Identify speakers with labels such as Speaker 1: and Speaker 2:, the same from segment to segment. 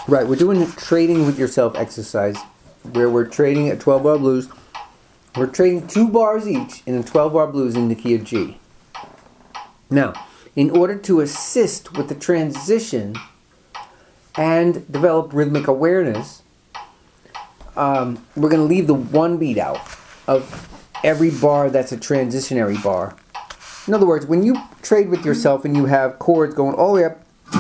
Speaker 1: Right, we're doing a trading with yourself exercise where we're trading at 12 bar blues. We're trading 2 bars each in a 12 bar blues in the key of G. Now, in order to assist with the transition and develop rhythmic awareness, we're going to leave the 1 beat out of every bar that's a transitionary bar. In other words, when you trade with yourself and you have chords going all the way up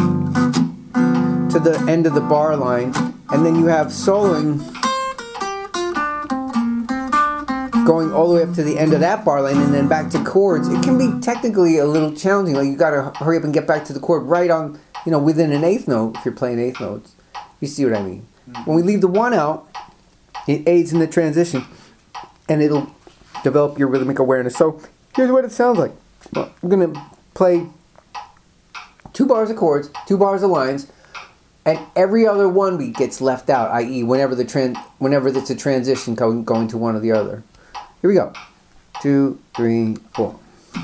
Speaker 1: to the end of the bar line, and then you have soloing going all the way up to the end of that bar line and then back to chords, it can be technically a little challenging. Like you gotta hurry up and get back to the chord right on, within an eighth note if you're playing eighth notes. You see what I mean? When we leave the 1 out, it aids in the transition and it'll develop your rhythmic awareness. So here's what it sounds like. Well, I'm gonna play 2 bars of chords, 2 bars of lines, and every other 1 beat gets left out, i.e. whenever it's a transition going to one or the other. Here we go. 2, 3, 4.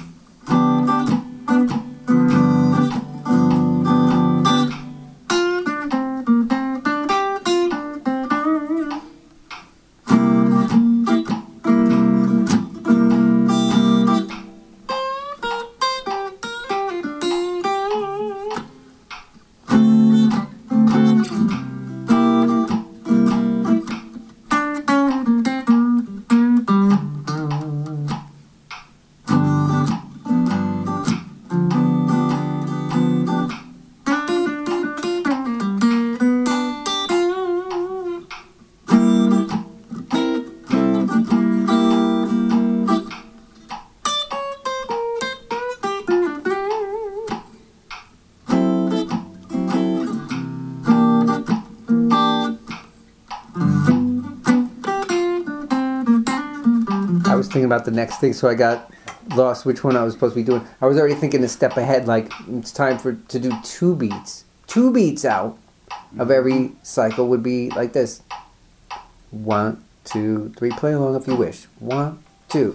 Speaker 1: Thinking about the next thing, so I got lost which one I was supposed to be doing. I was already thinking a step ahead, like it's time to do 2 beats. 2 beats out of every cycle would be like this. 1, 2, 3. Play along if you wish. 1, 2.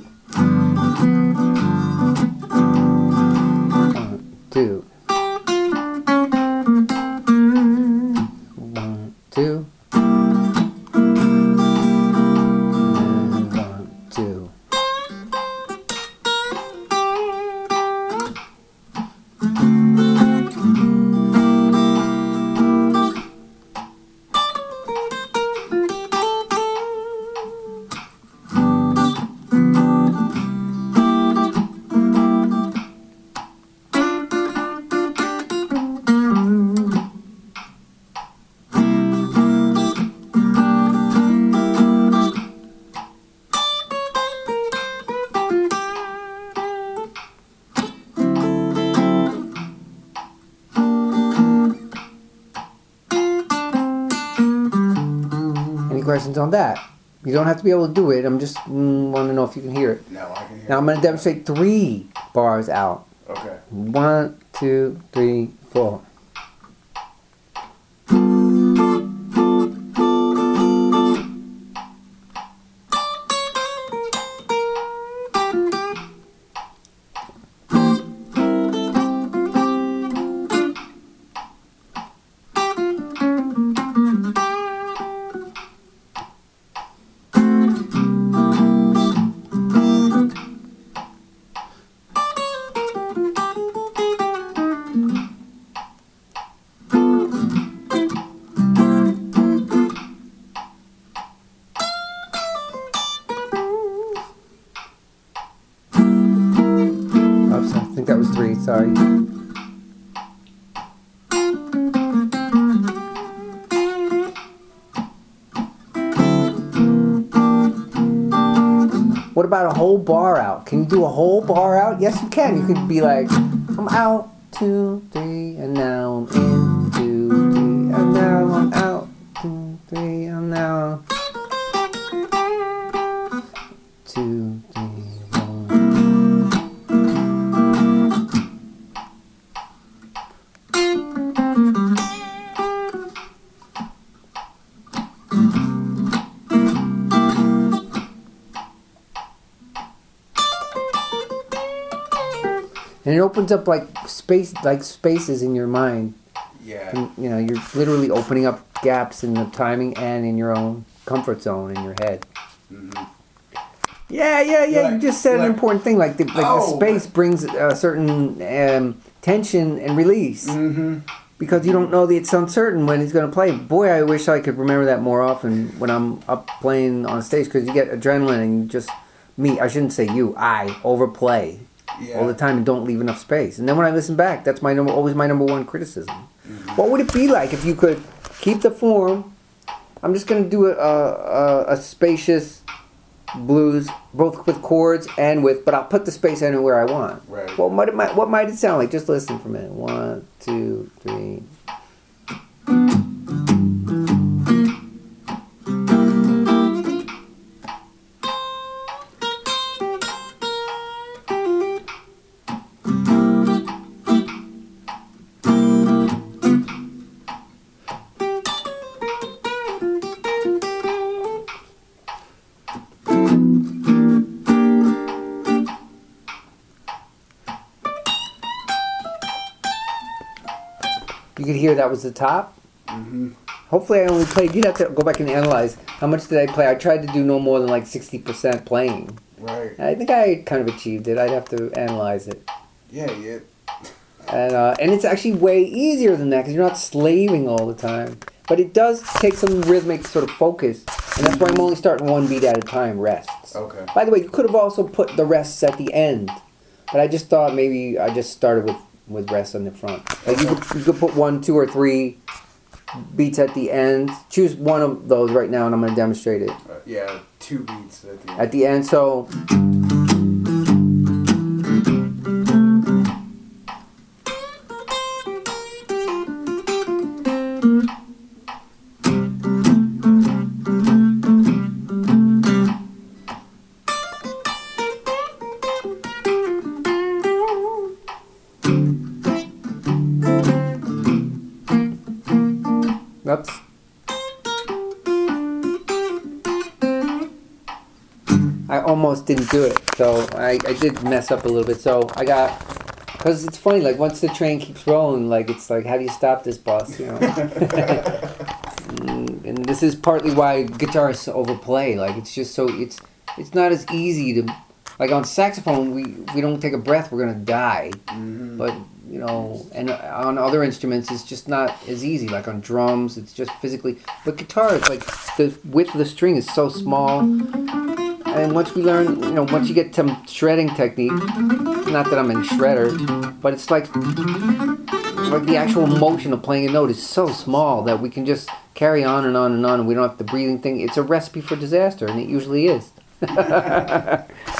Speaker 1: 1, 2. 1, 2. Questions on that? You don't have to be able to do it. I'm just want to know if you can hear it.
Speaker 2: No, I can hear it.
Speaker 1: Now I'm going to demonstrate 3 bars out.
Speaker 2: Okay.
Speaker 1: 1, 2, 3, 4. That was 3, sorry. What about a whole bar out? Can you do a whole bar out? Yes, you can. You could be like, I'm out, 2, 3, and now I'm in, 2, 3, and now I'm out, 2, 3, and now 2, 3, 1. And it opens up like spaces in your mind.
Speaker 2: Yeah.
Speaker 1: And, you know, you're literally opening up gaps in the timing and in your own comfort zone in your head.
Speaker 2: Mm-hmm.
Speaker 1: Yeah. You just said an important thing. Like the space brings a certain tension and release.
Speaker 2: Mm-hmm.
Speaker 1: Because you don't know that it's uncertain when he's going to play. Boy, I wish I could remember that more often when I'm up playing on stage, because you get adrenaline and you just, I shouldn't say you, I overplay all the time and don't leave enough space. And then when I listen back, that's always my number one criticism. Mm-hmm. What would it be like if you could keep the form? I'm just going to do a spacious blues, both with chords and with, but I'll put the space anywhere I want.
Speaker 2: Right.
Speaker 1: Well, what might it sound like? Just listen for a minute. 1, 2, 3. You could hear that was the top.
Speaker 2: Mm-hmm.
Speaker 1: Hopefully I only played, you'd have to go back and analyze how much did I play. I tried to do no more than like 60% playing.
Speaker 2: Right.
Speaker 1: I think I kind of achieved it. I'd have to analyze it.
Speaker 2: Yeah.
Speaker 1: And it's actually way easier than that because you're not slaving all the time. But it does take some rhythmic sort of focus. And that's why I'm only starting one beat at a time, rests.
Speaker 2: Okay.
Speaker 1: By the way, you could have also put the rests at the end. But I just thought maybe I just started with rests on the front. Like you could put 1, 2, or 3 beats at the end. Choose one of those right now and I'm going to demonstrate it.
Speaker 2: 2 beats at the end.
Speaker 1: At the end, so... Oops. I almost didn't do it, so I did mess up a little bit. So I got, because it's funny, like once the train keeps rolling, like it's like, how do you stop this bus, you know? and this is partly why guitarists overplay. Like it's just so it's not as easy to, like on saxophone, we don't take a breath, we're gonna die. Mm-hmm. But you know, and on other instruments, it's just not as easy. Like on drums, it's just physically. But guitar, it's like the width of the string is so small. And once we learn, you know, once you get some shredding technique, not that I'm a shredder, but it's like the actual motion of playing a note is so small that we can just carry on and on and on, and we don't have the breathing thing. It's a recipe for disaster, and it usually is.